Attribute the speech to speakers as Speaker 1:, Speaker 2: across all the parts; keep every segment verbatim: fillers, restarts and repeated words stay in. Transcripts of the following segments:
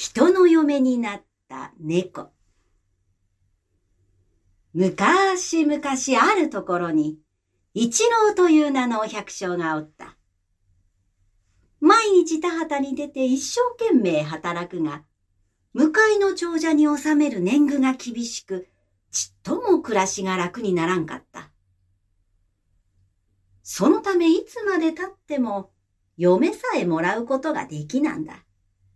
Speaker 1: 人の嫁になった猫。むかしむかしあるところに、一郎という名の百姓がおった。毎日田畑に出て一生懸命働くが、向かいの長者に納める年貢が厳しく、ちっとも暮らしが楽にならんかった。そのためいつまで経っても、嫁さえもらうことができなんだ。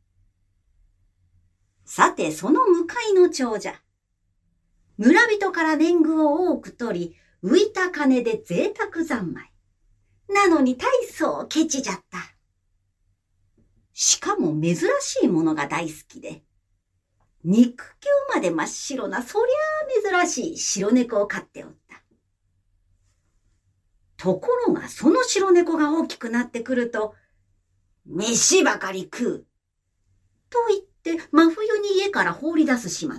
Speaker 1: さて、その向かいの長者。村人から年貢を多く取り、浮いた金で贅沢三昧。なのに大層ケチじゃった。しかも珍しいものが大好きで、肉球まで真っ白なそりゃあ珍しい白猫を飼っておった。ところがその白猫が大きくなってくると、飯ばかり食う。と言って真冬に家から放り出す始末。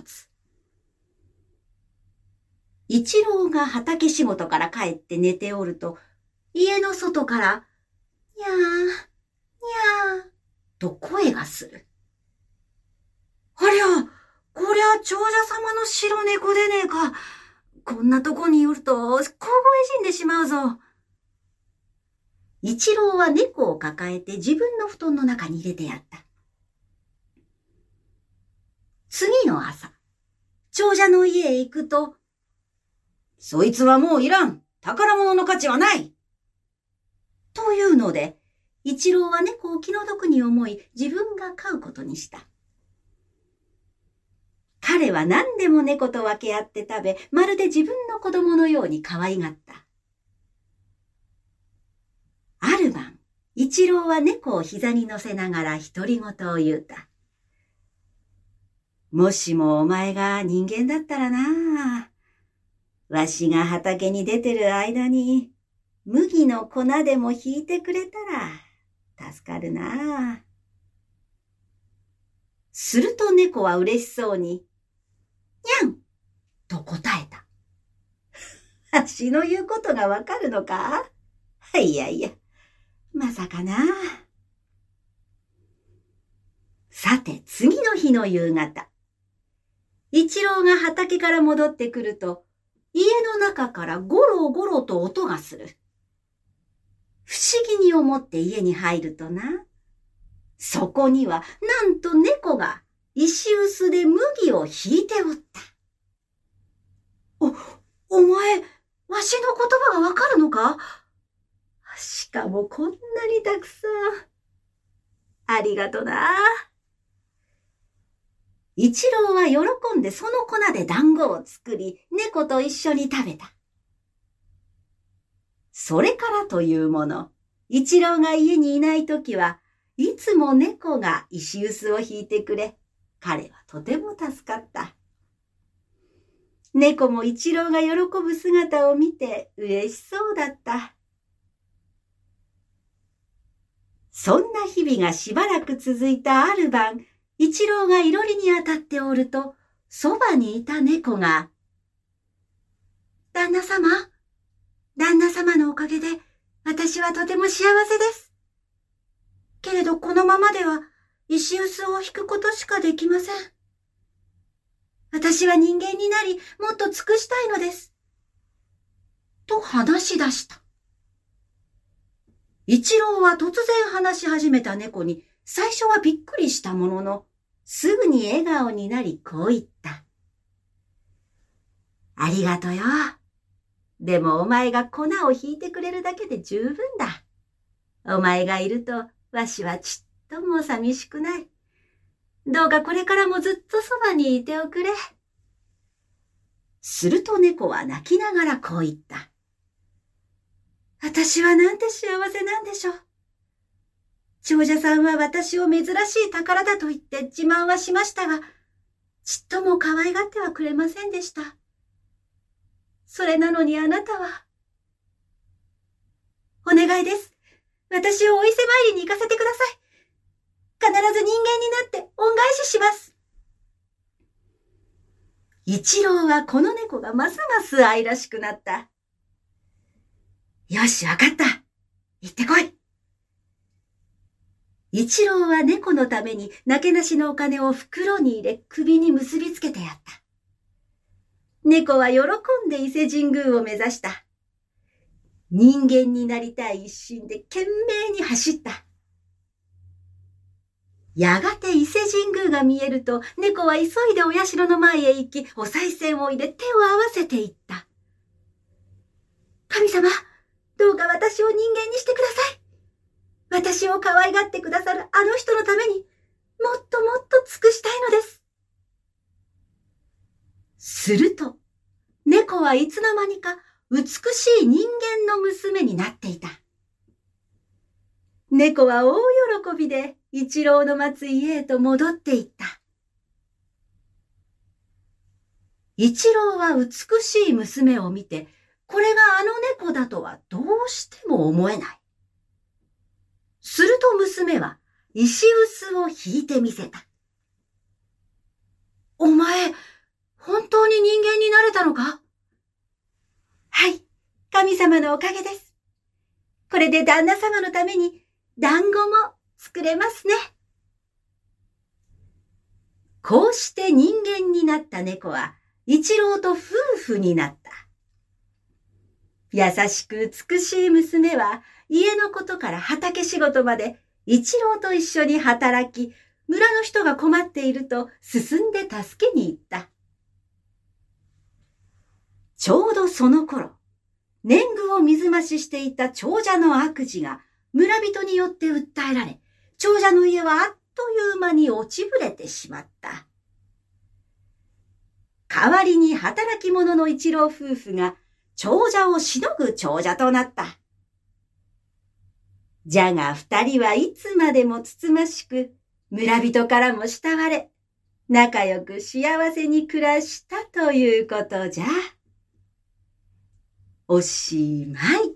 Speaker 1: 一郎が畑仕事から帰って寝ておると、家の外から、にゃー、にゃー、と声がする。ありゃ、こりゃ長者様の白猫でねえか。こんなとこにいると、凍え死んでしまうぞ。一郎は猫を抱えて自分の布団の中に入れてやった。次の朝、長者の家へ行くと、そいつはもういらん。宝物の価値はない。というので、一郎は猫を気の毒に思い、自分が飼うことにした。彼は何でも猫と分け合って食べ、まるで自分の子供のように可愛がった。ある晩、一郎は猫を膝に乗せながら独り言を言うた。もしもお前が人間だったらな、わしが畑に出てる間に、麦の粉でもひいてくれたら、助かるな。すると猫は嬉しそうに、にゃんと答えた。わしの言うことがわかるのか？いやいや、まさかな。さて、次の日の夕方。一郎が畑から戻ってくると、家の中からゴロゴロと音がする。不思議に思って家に入るとな、そこにはなんと猫が石臼で麦をひいておった。お、お前、わしの言葉がわかるのか？しかもこんなにたくさん。ありがとな。一郎は喜んでその粉で団子を作り、猫と一緒に食べた。それからというもの、一郎が家にいないときは、いつも猫が石臼をひいてくれ、彼はとても助かった。猫も一郎が喜ぶ姿を見て嬉しそうだった。そんな日々がしばらく続いたある晩、一郎がいろりに当たっておると、そばにいた猫が、旦那様、旦那様のおかげで、私はとても幸せです。けれどこのままでは、石臼を引くことしかできません。私は人間になり、もっと尽くしたいのです。と話し出した。一郎は突然話し始めた猫に、最初はびっくりしたものの、すぐに笑顔になりこう言った。ありがとよ。でもお前が粉をひいてくれるだけで十分だ。お前がいるとわしはちっとも寂しくない。どうかこれからもずっとそばにいておくれ。すると猫は泣きながらこう言った。私はなんて幸せなんでしょう。長者さんは私を珍しい宝だと言って自慢はしましたが、ちっとも可愛がってはくれませんでした。それなのにあなたは。お願いです。私をお伊勢参りに行かせてください。必ず人間になって恩返しします。一郎はこの猫がますます愛らしくなった。よし、わかった。行ってこい。 一郎は猫のためになけなしのお金を袋に入れ首に結びつけてやった。猫は喜んで伊勢神宮を目指した。人間になりたい一心で懸命に走った。やがて伊勢神宮が見えると、猫は急いでお社の前へ行き、お賽銭を入れ手を合わせていった。神様、どうか私を人間にしてください。私を可愛がってくださるあの人のために、もっともっと尽くしたいのです。すると、猫はいつの間にか美しい人間の娘になっていた。猫は大喜びで一郎の待つ家へと戻っていった。一郎は美しい娘を見て、これがあの猫だとはどうしても思えない。すると娘は石臼を引いてみせた。お前、本当に人間になれたのか？はい、神様のおかげです。これで旦那様のために団子も作れますね。こうして人間になった猫は一郎と夫婦になった。優しく美しい娘は家のことから畑仕事まで一郎と一緒に働き、村の人が困っていると進んで助けに行った。ちょうどその頃、年貢を水増ししていた長者の悪事が村人によって訴えられ、長者の家はあっという間に落ちぶれてしまった。代わりに働き者の一郎夫婦が長者をしのぐ長者となった。じゃが二人はいつまでもつつましく、村人からも慕われ、仲良く幸せに暮らしたということじゃ。おしまい。